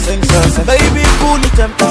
sing so. Baby, cool the temper.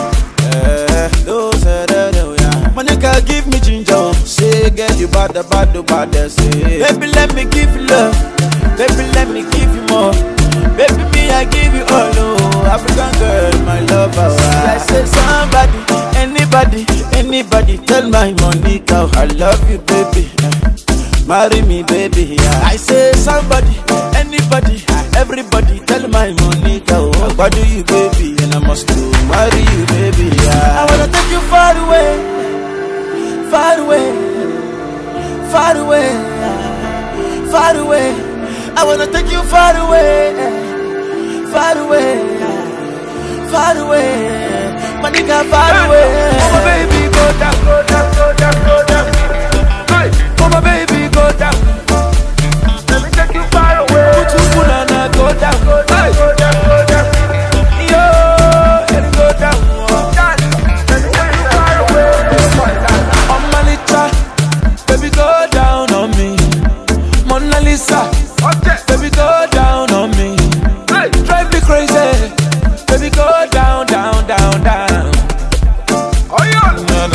My nigga give me ginger. Say, girl, you bad, say. Baby, let me give you love. Baby, let me give you more. Baby, me, I give you all. Oh, African girl, my lover. I say somebody, anybody, tell my Monica I love you, baby. Marry me, baby. I say somebody, anybody, everybody, tell my Monica what do you, baby, and I must do marry you, baby. I wanna take you far away, far away, far away, far away. I wanna take you far away, far away, far away. My nigga, far away. Oh my baby, go down, go down, go down, go down. Hey, oh my baby, go down. Let me take you far away. Put you banana, go down, go down, go down, go down. Yo, let me go down. Let me take you far away. On my little, baby, go down on me. Mona Lisa, baby, go down on me. Drive me crazy, baby, go down, down, down, down. Oh yeah,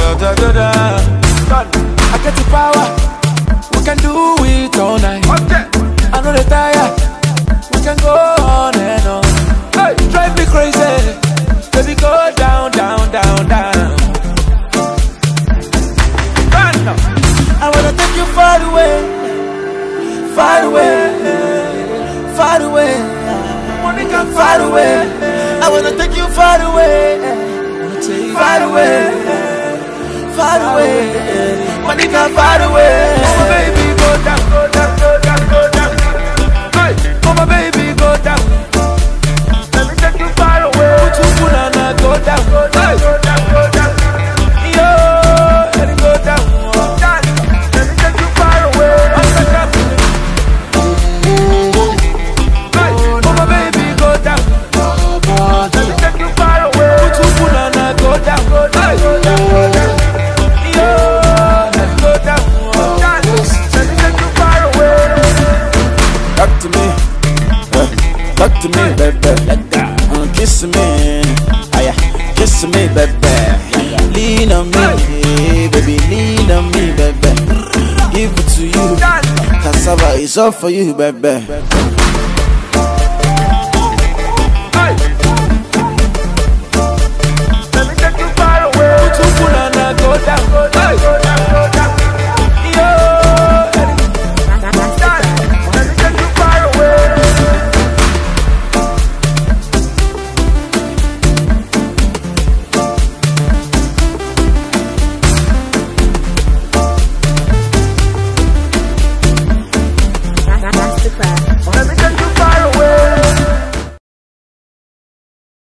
I get the power, we can do it all night. I know the tire, we can go on and on. Hey, drive me crazy, baby, go down, down, down, down. I wanna take you far away, far away, far away, Monica, far away. I wanna take you far away, far away, far away, Monica, far away. Oh my baby, go down, go down, go down, go down. Hey, oh my baby, go down. Let me take you far away. Put you banana, go down, go down, go down, go down. Yo, let me go down. Let me take you far away. Hey, oh my baby, go down. Let me take you far away. Put you banana, go down, go down, go down, go down. Yo, let me go down. Let me take you far away. Talk to me, baby. Kiss me, kiss me, baby. Lean on me, baby. Lean on me, baby. Give it to you. Cassava is all for you, baby.